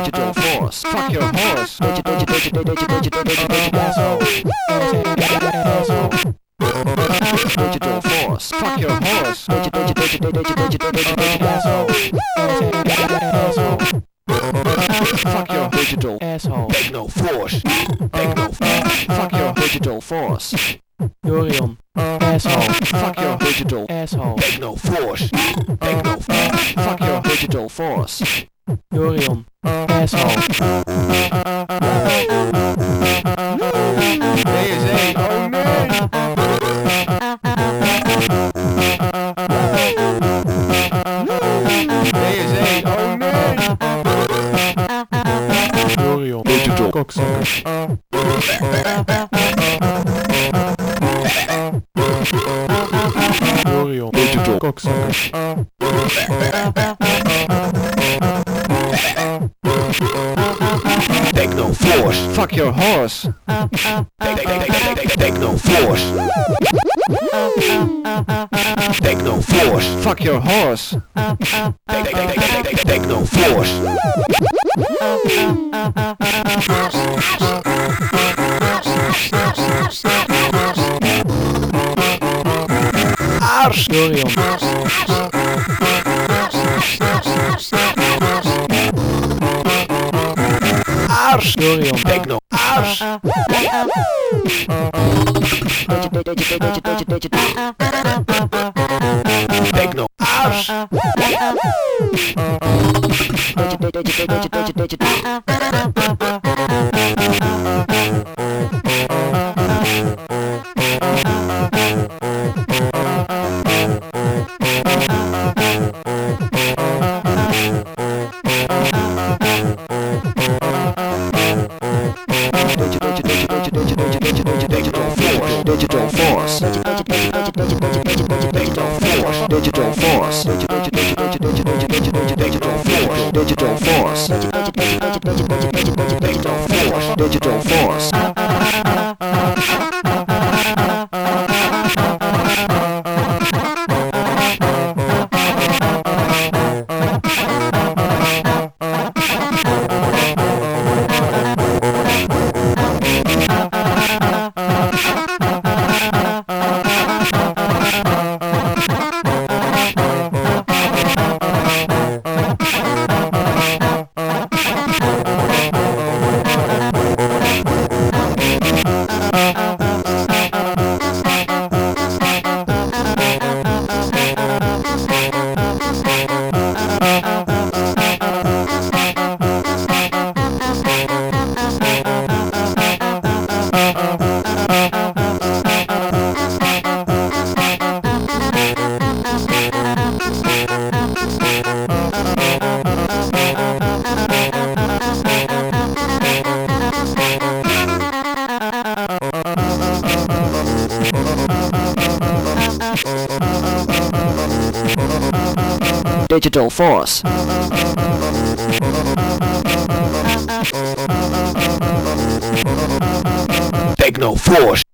digital force. Fuck your horse. Digital force. Fuck your horse. Fuck your digital asshole. Techno force. Techno. Fuck your digital force. Dorian. Asshole. Fuck your digital asshole. Techno force. Techno. Fuck your digital force. Dorian. Asshole. DSA. Oh nee. DSA. Oh nee. Dorian. Digital cocksucker. Dorian. Digital cocksucker. Techno force. Fuck your horse. Techno force. Techno force. Fuck your horse. Techno force. Ars. Dorian. Ars. Dorian. Techno. Ars. Techno. Ars. Digital force. Digital force. Digital force. Digital force. Digital force. Digital force. Techno force.